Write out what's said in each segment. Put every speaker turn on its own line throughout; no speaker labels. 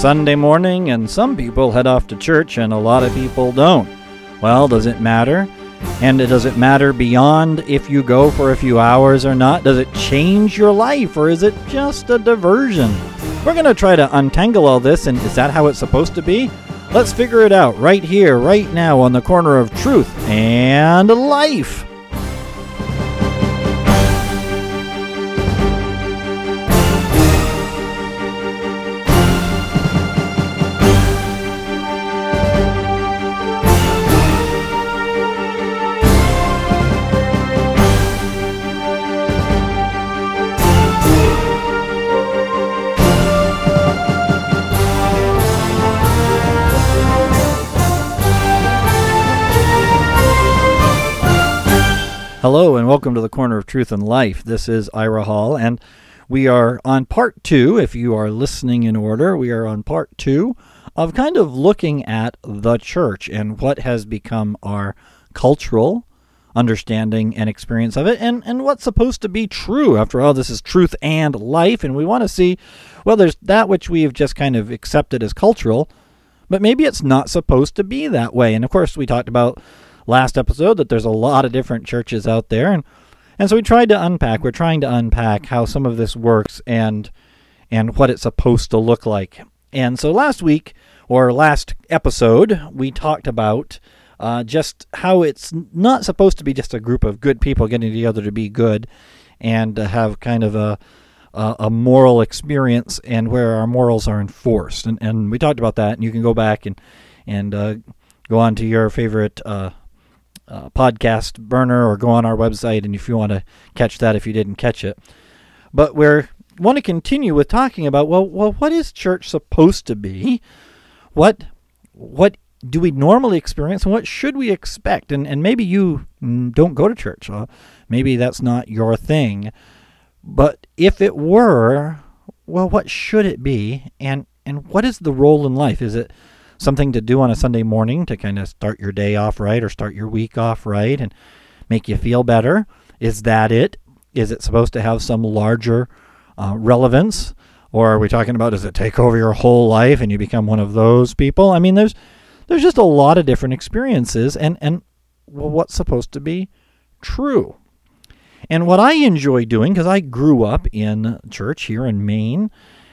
Sunday morning, and some people head off to church and a lot of people don't. Well, does it matter? And does it matter beyond if you go for a few hours or not? Does it change your life, or is it just a diversion? We're going to try to untangle all this, and is that how it's supposed to be? Let's figure it out right here, right now, on the corner of truth and life. Hello and welcome to the Corner of Truth and Life. This is Ira Hall, and we are on part 2, if you are listening in order. We are on part 2 of kind of looking at the church and what has become our cultural understanding and experience of it, and what's supposed to be true. After all, this is truth and life, and we want to see, well, there's that which we have just kind of accepted as cultural, but maybe it's not supposed to be that way. And of course, we talked about last episode that there's a lot of different churches out there, and so we're trying to unpack how some of this works and what it's supposed to look like. And so last episode we talked about just how it's not supposed to be just a group of good people getting together to be good and to have kind of a moral experience, and where our morals are enforced, and we talked about that. And you can go back and go on to your favorite podcast burner, or go on our website, and if you want to catch that if you didn't catch it. But we want to continue with talking about, well, what is church supposed to be? What do we normally experience, and what should we expect? And maybe you don't go to church. Maybe that's not your thing. But if it were, well, what should it be? And what is the role in life? Is it something to do on a Sunday morning to kind of start your day off right, or start your week off right and make you feel better? Is that it? Is it supposed to have some larger relevance? Or are we talking about, does it take over your whole life and you become one of those people? I mean, there's just a lot of different experiences, and well, what's supposed to be true? And what I enjoy doing, because I grew up in church here in Maine,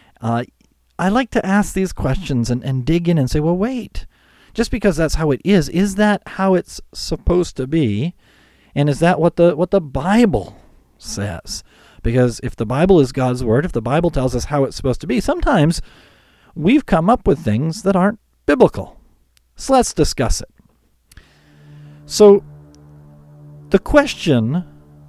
I like to ask these questions and dig in and say, well, wait, just because that's how it is that how it's supposed to be? And is that what the Bible says? Because if the Bible is God's word, if the Bible tells us how it's supposed to be, sometimes we've come up with things that aren't biblical. So let's discuss it. So the question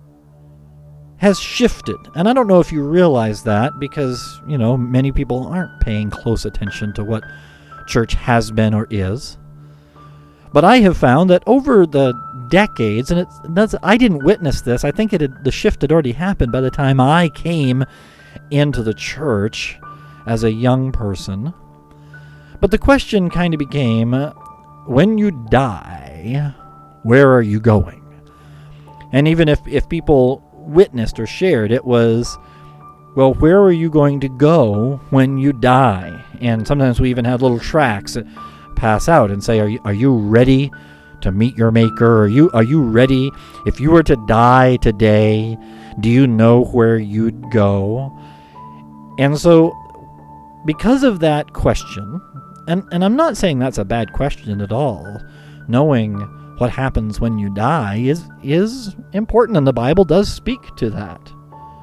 has shifted, and I don't know if you realize that, because, many people aren't paying close attention to what church has been or is. But I have found that over the decades, and I didn't witness this, I think the shift had already happened by the time I came into the church as a young person. But the question kind of became, when you die, where are you going? And even if people witnessed or shared, it was, well, where are you going to go when you die? And sometimes we even had little tracts that pass out and say, are you ready to meet your maker? Are you ready? If you were to die today, do you know where you'd go? And so because of that question, and I'm not saying that's a bad question at all, knowing what happens when you die is important, and the Bible does speak to that.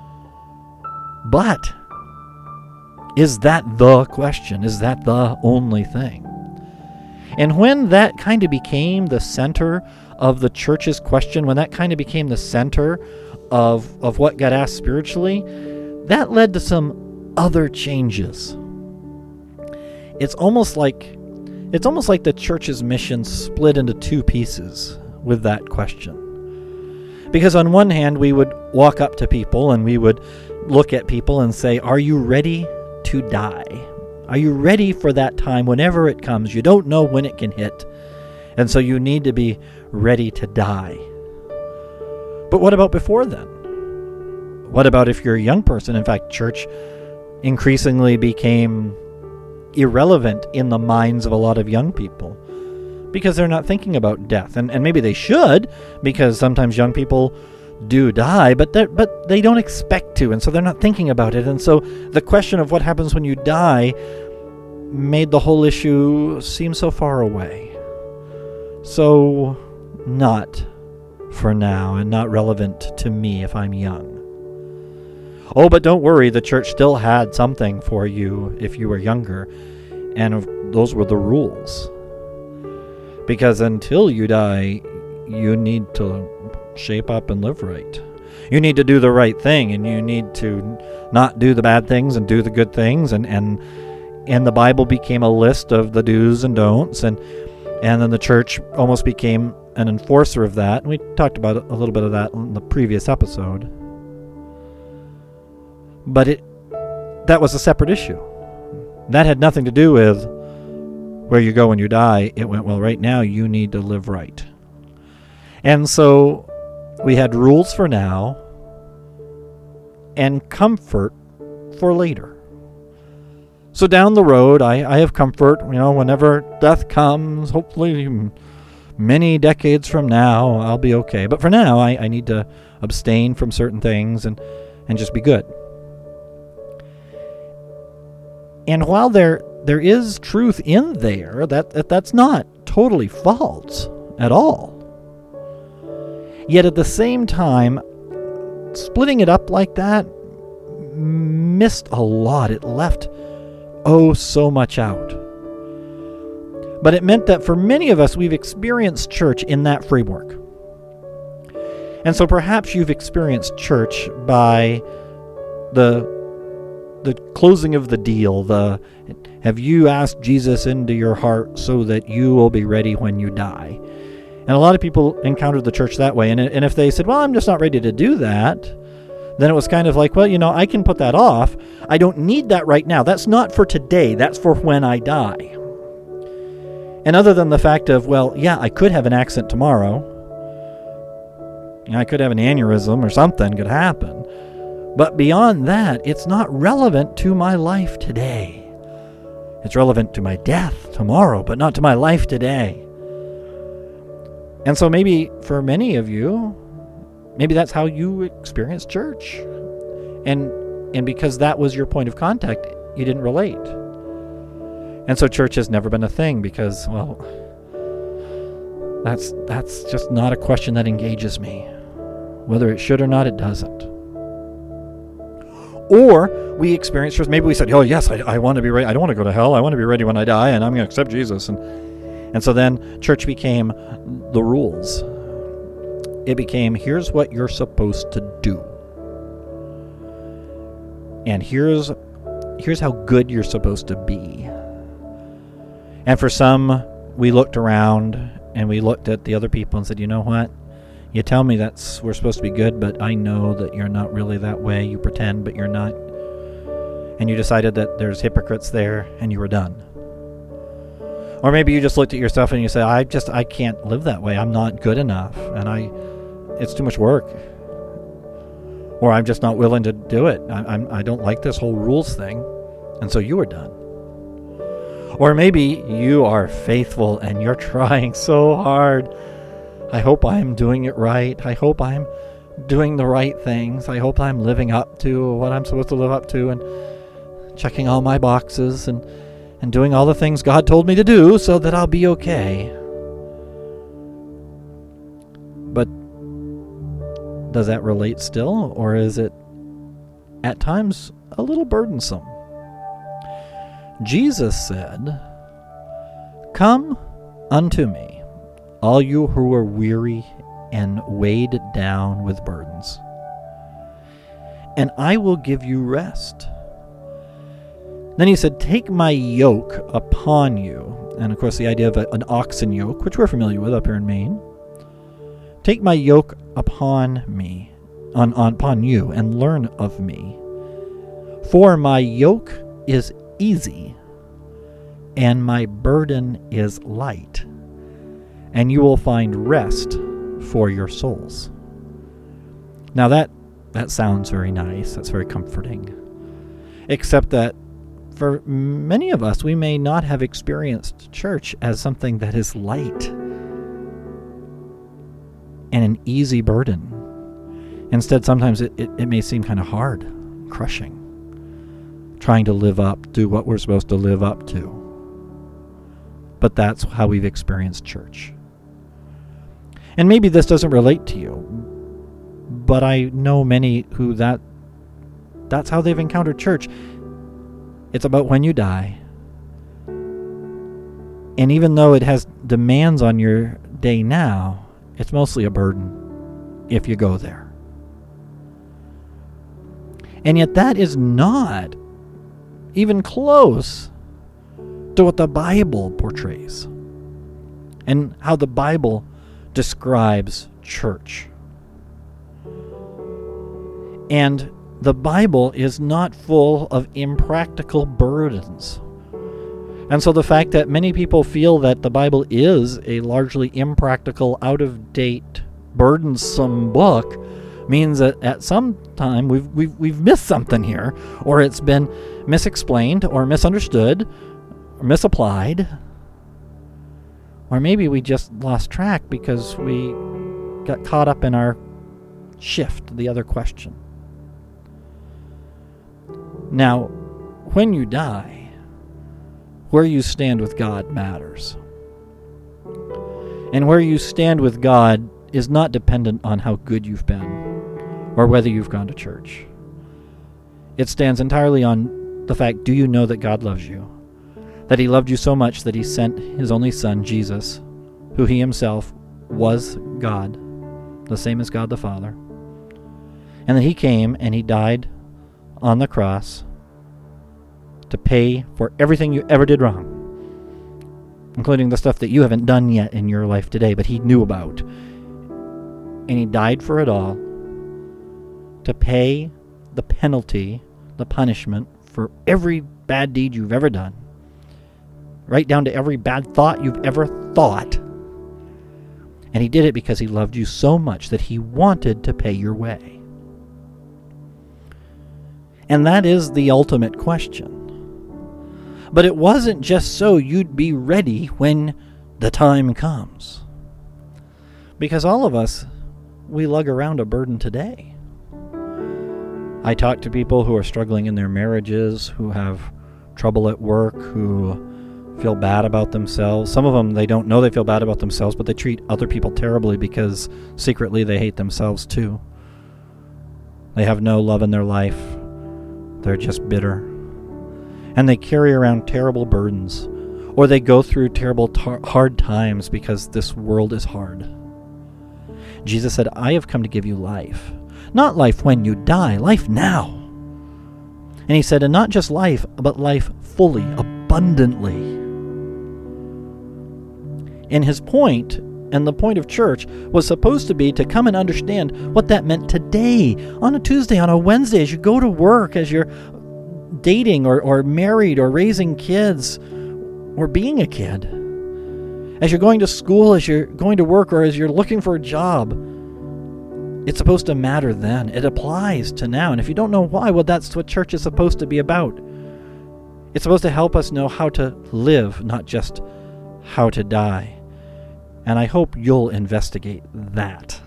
But is that the question? Is that the only thing? And when that kind of became the center of the church's question, when that kind of became the center of what got asked spiritually, that led to some other changes. It's almost like the church's mission split into two pieces with that question. Because on one hand, we would walk up to people and we would look at people and say, are you ready to die? Are you ready for that time whenever it comes? You don't know when it can hit, and so you need to be ready to die. But what about before then? What about if you're a young person? In fact, church increasingly became irrelevant in the minds of a lot of young people because they're not thinking about death. And maybe they should, because sometimes young people do die, but they don't expect to, and so they're not thinking about it. And so the question of what happens when you die made the whole issue seem so far away. So not for now, and not relevant to me if I'm young. Oh, but don't worry, the church still had something for you if you were younger, and those were the rules. Because until you die, you need to shape up and live right. You need to do the right thing, and you need to not do the bad things and do the good things, and the Bible became a list of the do's and don'ts, and then the church almost became an enforcer of that. And we talked about a little bit of that in the previous episode. But that was a separate issue. That had nothing to do with where you go when you die. It went, well, right now you need to live right. And so we had rules for now and comfort for later. So down the road, I have comfort, whenever death comes, hopefully many decades from now, I'll be okay. But for now, I need to abstain from certain things and just be good. And while there is truth in there, that's not totally false at all. Yet at the same time, splitting it up like that missed a lot. It left so much out. But it meant that for many of us, we've experienced church in that framework. And so perhaps you've experienced church by the closing of the deal, have you asked Jesus into your heart so that you will be ready when you die? And a lot of people encountered the church that way. And if they said, well, I'm just not ready to do that, then it was kind of like, well, I can put that off. I don't need that right now. That's not for today. That's for when I die. And other than the fact of, well, yeah, I could have an accident tomorrow. I could have an aneurysm or something could happen. But beyond that, it's not relevant to my life today. It's relevant to my death tomorrow, but not to my life today. And so maybe for many of you, maybe that's how you experience church. And because that was your point of contact, you didn't relate. And so church has never been a thing because, well, that's just not a question that engages me. Whether it should or not, it doesn't. Or we experience church, maybe we said, oh yes, I want to be ready. I don't want to go to hell. I want to be ready when I die, and I'm going to accept Jesus. And so then church became the rules. It became, here's what you're supposed to do. And here's how good you're supposed to be. And for some, we looked around and we looked at the other people and said, you know what? You tell me we're supposed to be good, but I know that you're not really that way. You pretend, but you're not. And you decided that there's hypocrites there, and you were done. Or maybe you just looked at yourself and you said, I can't live that way. I'm not good enough, and it's too much work. Or I'm just not willing to do it. I don't like this whole rules thing, and so you were done. Or maybe you are faithful and you're trying so hard. I hope I'm doing it right. I hope I'm doing the right things. I hope I'm living up to what I'm supposed to live up to and checking all my boxes and doing all the things God told me to do so that I'll be okay. But does that relate still, or is it at times a little burdensome? Jesus said, "Come unto me, all you who are weary and weighed down with burdens, and I will give you rest." Then he said, "Take my yoke upon you." And of course the idea of an oxen yoke, which we're familiar with up here in Maine. "Take my yoke upon me, upon you, and learn of me. For my yoke is easy, and my burden is light, and you will find rest for your souls." Now that sounds very nice. That's very comforting. Except that for many of us, we may not have experienced church as something that is light and an easy burden. Instead, sometimes it may seem kind of hard, crushing, trying to live up, do what we're supposed to live up to. But that's how we've experienced church. And maybe this doesn't relate to you, but I know many who that's how they've encountered church. It's about when you die. And even though it has demands on your day now, it's mostly a burden if you go there. And yet that is not even close to what the Bible portrays and how the Bible describes church. And the Bible is not full of impractical burdens. And so the fact that many people feel that the Bible is a largely impractical, out-of-date, burdensome book means that at some time we've missed something here, or it's been misexplained or misunderstood or misapplied, or maybe we just lost track because we got caught up in our shift to the other question. Now, when you die, where you stand with God matters. And where you stand with God is not dependent on how good you've been or whether you've gone to church. It stands entirely on the fact, do you know that God loves you? That he loved you so much that he sent his only son, Jesus, who he himself was God, the same as God the Father. And that he came and he died on the cross to pay for everything you ever did wrong, including the stuff that you haven't done yet in your life today, but he knew about. And he died for it all to pay the penalty, the punishment for every bad deed you've ever done, right down to every bad thought you've ever thought. And he did it because he loved you so much that he wanted to pay your way. And that is the ultimate question. But it wasn't just so you'd be ready when the time comes. Because all of us, we lug around a burden today. I talk to people who are struggling in their marriages, who have trouble at work, who feel bad about themselves. Some of them, they don't know they feel bad about themselves, but they treat other people terribly because secretly they hate themselves too. They have no love in their life. They're just bitter. And they carry around terrible burdens, or they go through terrible hard times because this world is hard. Jesus said, I have come to give you life. Not life when you die, life now. And he said, and not just life, but life fully, abundantly. And his point, and the point of church, was supposed to be to come and understand what that meant today, on a Tuesday, on a Wednesday, as you go to work, as you're dating or married or raising kids or being a kid, as you're going to school, as you're going to work, or as you're looking for a job. It's supposed to matter then. It applies to now. And if you don't know why, well, that's what church is supposed to be about. It's supposed to help us know how to live, not just how to die. And I hope you'll investigate that.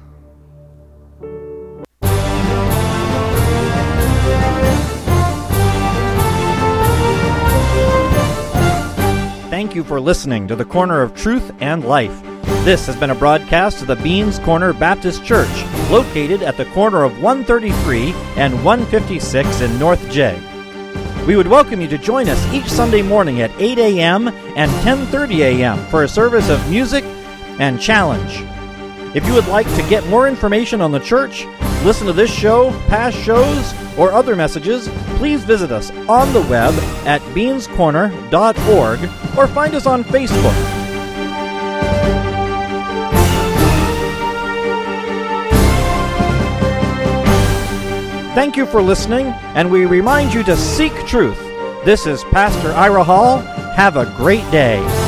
Thank you for listening to the Corner of Truth and Life. This has been a broadcast of the Beans Corner Baptist Church, located at the corner of 133 and 156 in North J. We would welcome you to join us each Sunday morning at 8 a.m. and 10:30 a.m. for a service of music and challenge. If you would like to get more information on the church, listen to this show, past shows, or other messages, please visit us on the web at beanscorner.org or find us on Facebook. Thank you for listening, and we remind you to seek truth. This is Pastor Ira Hall. Have a great day.